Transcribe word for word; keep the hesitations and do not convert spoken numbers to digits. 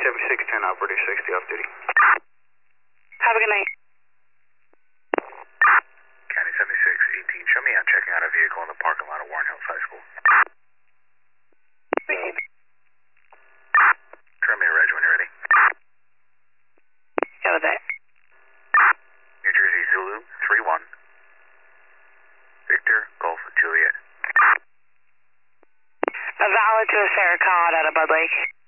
seventy-six ten, operator sixty off duty. Have a good night. County seventy-six eighteen, show me I'm checking out a vehicle in the parking lot of Warren Hills High School. Trim me, Reg, when you're ready. Go with it. New Jersey Zulu three one. Victor Golf Juliet. A valid to a Sarah Cod out of Bud Lake.